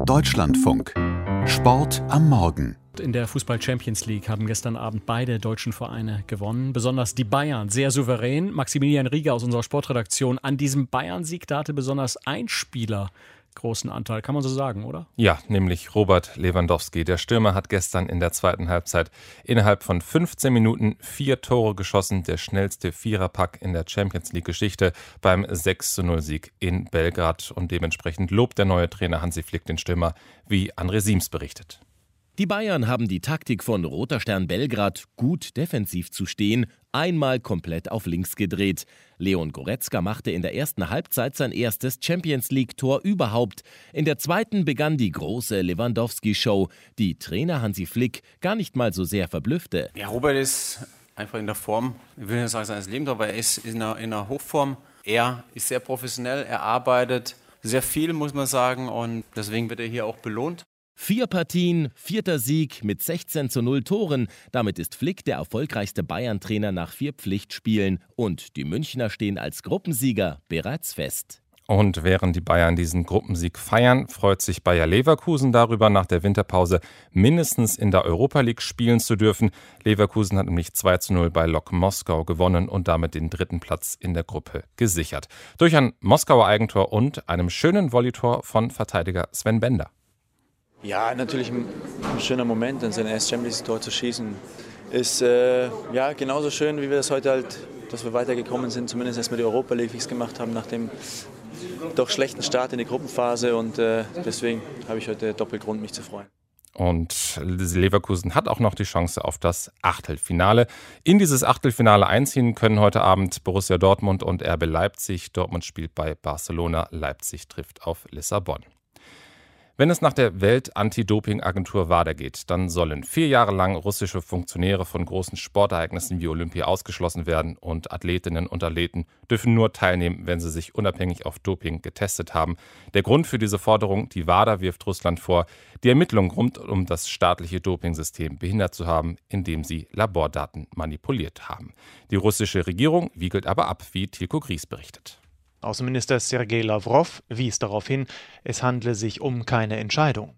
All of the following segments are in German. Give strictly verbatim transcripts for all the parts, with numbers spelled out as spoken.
Deutschlandfunk. Sport am Morgen. In der Fußball-Champions League haben gestern Abend beide deutschen Vereine gewonnen. Besonders die Bayern sehr souverän. Maximilian Rieger aus unserer Sportredaktion. An diesem Bayern-Sieg, da hatte besonders ein Spieler großen Anteil. Kann man so sagen, oder? Ja, nämlich Robert Lewandowski. Der Stürmer hat gestern in der zweiten Halbzeit innerhalb von fünfzehn Minuten vier Tore geschossen. Der schnellste Viererpack in der Champions League-Geschichte beim sechs zu null Sieg in Belgrad. Und dementsprechend lobt der neue Trainer Hansi Flick den Stürmer, wie André Siems berichtet. Die Bayern haben die Taktik von Roter Stern Belgrad, gut defensiv zu stehen, einmal komplett auf links gedreht. Leon Goretzka machte in der ersten Halbzeit sein erstes Champions-League-Tor überhaupt. In der zweiten begann die große Lewandowski-Show, die Trainer Hansi Flick gar nicht mal so sehr verblüffte. Ja, Robert ist einfach in der Form, ich will nicht sagen seines Lebens, aber er ist in einer, in einer Hochform. Er ist sehr professionell, er arbeitet sehr viel, muss man sagen, und deswegen wird er hier auch belohnt. Vier Partien, vierter Sieg mit sechzehn zu null Toren. Damit ist Flick der erfolgreichste Bayern-Trainer nach vier Pflichtspielen. Und die Münchner stehen als Gruppensieger bereits fest. Und während die Bayern diesen Gruppensieg feiern, freut sich Bayer Leverkusen darüber, nach der Winterpause mindestens in der Europa League spielen zu dürfen. Leverkusen hat nämlich zwei zu null bei Lok Moskau gewonnen und damit den dritten Platz in der Gruppe gesichert. Durch ein Moskauer Eigentor und einem schönen Volleytor von Verteidiger Sven Bender. Ja, natürlich ein, ein schöner Moment, sein erstes Champions League-Tor zu schießen. Ist äh, ja, genauso schön, wie wir das heute halt, dass wir weitergekommen sind, zumindest erstmal die Europa League gemacht haben, nach dem doch schlechten Start in die Gruppenphase. Und äh, deswegen habe ich heute doppelt Grund, mich zu freuen. Und Leverkusen hat auch noch die Chance auf das Achtelfinale. In dieses Achtelfinale einziehen können heute Abend Borussia Dortmund und R B Leipzig. Dortmund spielt bei Barcelona, Leipzig trifft auf Lissabon. Wenn es nach der Welt-Anti-Doping-Agentur WADA geht, dann sollen vier Jahre lang russische Funktionäre von großen Sportereignissen wie Olympia ausgeschlossen werden und Athletinnen und Athleten dürfen nur teilnehmen, wenn sie sich unabhängig auf Doping getestet haben. Der Grund für diese Forderung, die WADA wirft Russland vor, die Ermittlungen rund um das staatliche Dopingsystem behindert zu haben, indem sie Labordaten manipuliert haben. Die russische Regierung wiegelt aber ab, wie Tilko Gries berichtet. Außenminister Sergei Lavrov wies darauf hin, es handle sich um keine Entscheidung.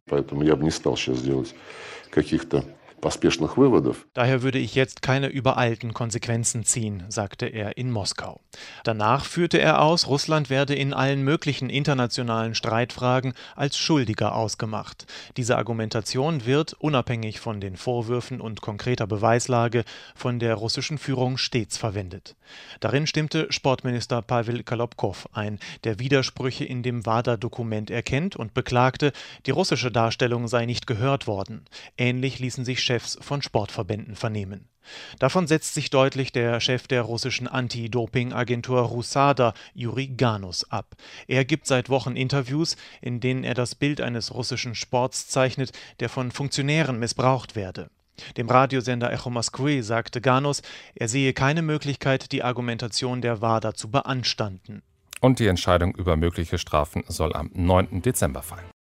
Daher würde ich jetzt keine übereilten Konsequenzen ziehen, sagte er in Moskau. Danach führte er aus, Russland werde in allen möglichen internationalen Streitfragen als Schuldiger ausgemacht. Diese Argumentation wird, unabhängig von den Vorwürfen und konkreter Beweislage, von der russischen Führung stets verwendet. Darin stimmte Sportminister Pawel Kolobkow ein, der Widersprüche in dem WADA-Dokument erkennt und beklagte, die russische Darstellung sei nicht gehört worden. Ähnlich ließen sich Chefs von Sportverbänden vernehmen. Davon setzt sich deutlich der Chef der russischen Anti-Doping-Agentur Rusada, Juri Ganus, ab. Er gibt seit Wochen Interviews, in denen er das Bild eines russischen Sports zeichnet, der von Funktionären missbraucht werde. Dem Radiosender Echo Moskwy sagte Ganus, er sehe keine Möglichkeit, die Argumentation der WADA zu beanstanden. Und die Entscheidung über mögliche Strafen soll am neunten Dezember fallen.